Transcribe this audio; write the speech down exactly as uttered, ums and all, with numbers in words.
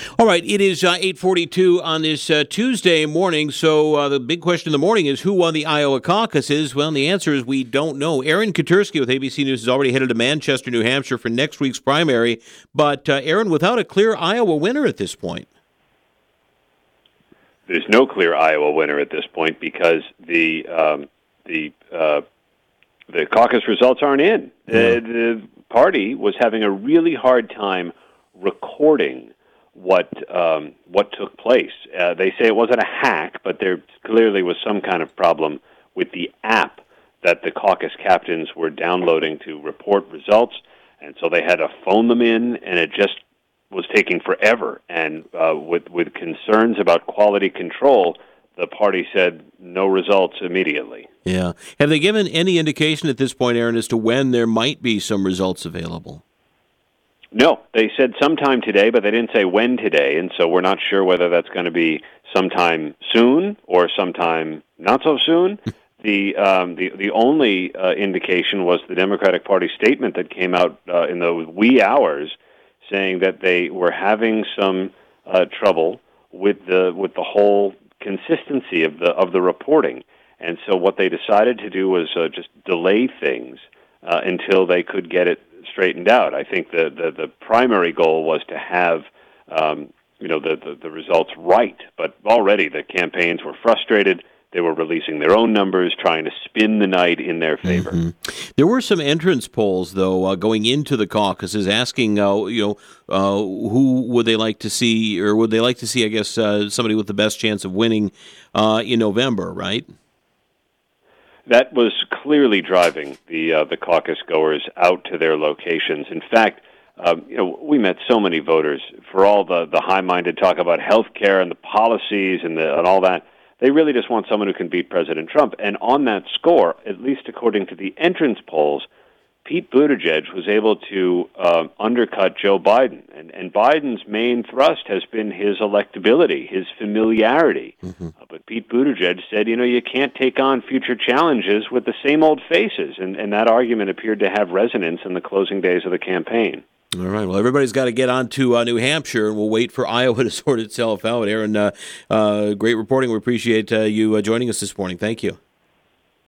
All right, it is uh, eight forty-two on this uh, Tuesday morning, so uh, the big question in the morning is who won the Iowa caucuses? Well, the answer is we don't know. Aaron Katersky with A B C News is already headed to Manchester, New Hampshire for next week's primary, but uh, Aaron, without a clear Iowa winner at this point. There's no clear Iowa winner at this point because the um, the uh, the caucus results aren't in. Yeah. Uh, the party was having a really hard time recording what um, what took place. Uh, they say it wasn't a hack, but there clearly was some kind of problem with the app that the caucus captains were downloading to report results, and so they had to phone them in, and it just was taking forever. And uh, with with concerns about quality control, the party said no results immediately. Yeah. Have they given any indication at this point, Aaron, as to when there might be some results available? No, they said sometime today, but they didn't say when today, and so we're not sure whether that's going to be sometime soon or sometime not so soon. the um, the the only uh, indication was the Democratic Party statement that came out uh, in the wee hours, saying that they were having some uh, trouble with the with the whole consistency of the of the reporting, and so what they decided to do was uh, just delay things uh, until they could get it straightened out. I think the, the, the primary goal was to have um, you know the, the, the results right, but already the campaigns were frustrated. They were releasing their own numbers, trying to spin the night in their favor. Mm-hmm. There were some entrance polls, though, uh, going into the caucuses, asking uh, you know uh, who would they like to see, or would they like to see, I guess, uh, somebody with the best chance of winning uh, in November, right? That was clearly driving the uh, the caucus goers out to their locations. In fact, um, you know, we met so many voters for all the, the high-minded talk about health care and the policies and the, and all that. They really just want someone who can beat President Trump. And on that score, at least according to the entrance polls, Pete Buttigieg was able to uh, undercut Joe Biden. And, and Biden's main thrust has been his electability, his familiarity. Mm-hmm. Uh, but Pete Buttigieg said, you know, you can't take on future challenges with the same old faces. And, and that argument appeared to have resonance in the closing days of the campaign. All right. Well, everybody's got to get on to uh, New Hampshire, and we'll wait for Iowa to sort itself out. Aaron, uh, uh, great reporting. We appreciate uh, you uh, joining us this morning. Thank you.